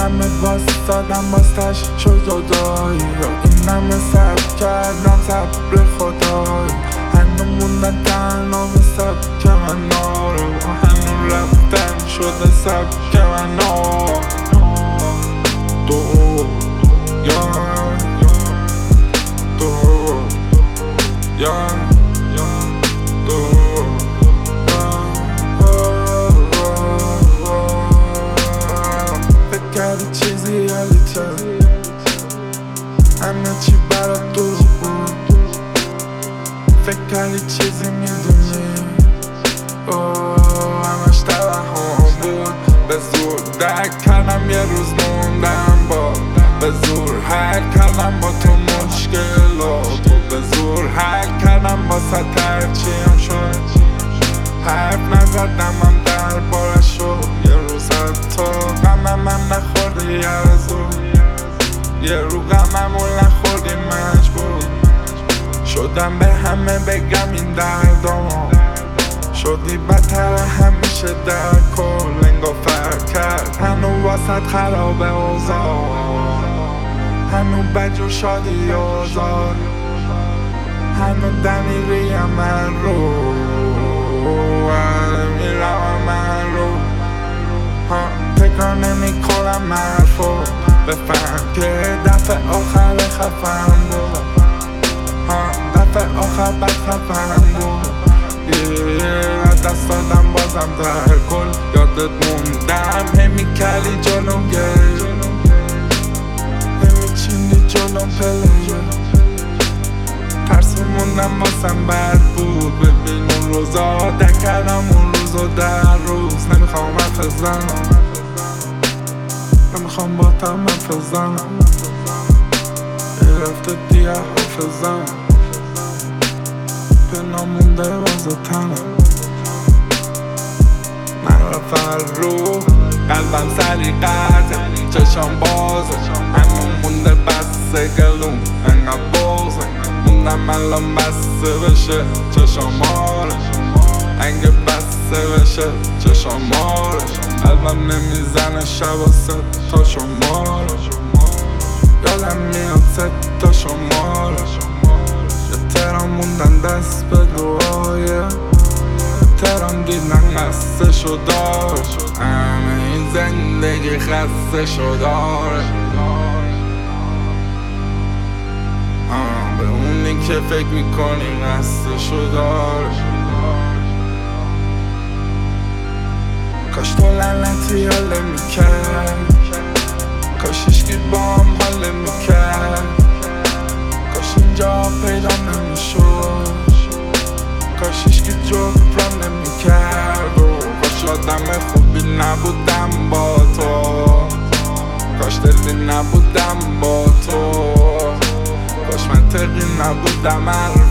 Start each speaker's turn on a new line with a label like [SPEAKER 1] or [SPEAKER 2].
[SPEAKER 1] همه واسدادم باستش شد جدایی این همه صبر کردم صبر خدایی هنو موندن تنها به سبک من آره هنو رفتن شده سبک من دو فکر کردی چیزی یادته همه چی برات دروغ بود فکر کردی چیزی میدونی همش توهم بود به زور درک کردم یه روز موندم با به زور حل کردم با تو مشکلات به زور حل کردم با هرچیم شد حرف نزدم هم در بارش شد یه روز حتی غمم نخوردی یه یه رو غممون نخوردی مجبور شدم به همه بگم این دردام شدی بدتر همیشه در کل انگار فرق کرد هنو واسط خرابه اوضاع هنو بجور شادی آزار هنو دمیریم من رو میرم من رو تکرار نمی کنم حرفو بفهم که دفعه آخر خفم بود دفعه آخر بد خفم بود دست دادم بازم در کل یادت موندم همی کلی جلوم گل همی چینی جلوم پله ترسی موندم بازم بد بود ببین اون روزا دکردم اون روزو در روز نمیخوام حرف بزنم نمیخوام با تم حرف بزنم یه رفته دیگه حرف بزنم پنهان مونده باز تنم نرفت رو قلبم سریقته چشم بازه همون مونده بسته گلوم انقدر بازه موندم الان بسته بشه چشم آره انگه بسته بشه چشم آره قلبم نمیزنه شبا ست تا شماره یادم میاد ست تا شماره ترام موندن دست به دعایه ترام دیدن خسته شدار همه این زندگی خسته شداره به اونی که فکر میکنی خسته شداره کاش تو لعنتی حاله میکرد کاش هیچکی با هم حاله میکرد کاش اینجا پیدا نمیشد کاش هیچکی جبران نمیکرد کاش آدم خوبی نبودم با تو کاش دلی نبودم با تو کاش منطقی نبودم